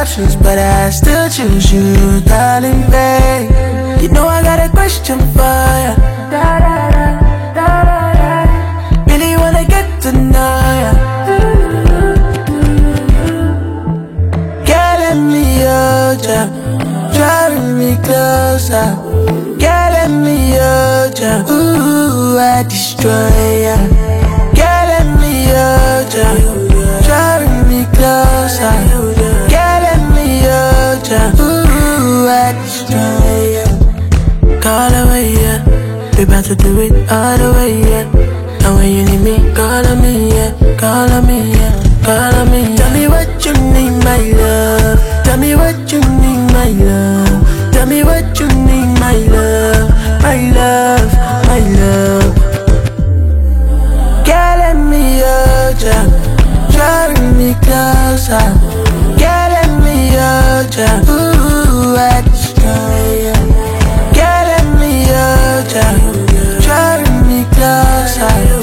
options, but I still choose you, darling, babe. You know I got a question for ya. Really wanna get to know ya. Girl, let me hold ya, driving me closer. Girl, let me hold ya, ooh, I destroy ya. Girl, let me hold ya, driving me closer. Girl, let me hold ya, ooh, I destroy ya. Call away, yeah, we about to do it all the way, yeah. And when you need me, call on me, yeah, call on me, yeah, call on me. Tell me what you need, my love. Tell me what you need, my love. Tell me what you need, my love, my love, my love. Girl, let me hold ya, driving me closer. Girl, let me hold ya, ooh, I destroy ya. Girl, let me hold ya, driving me closer.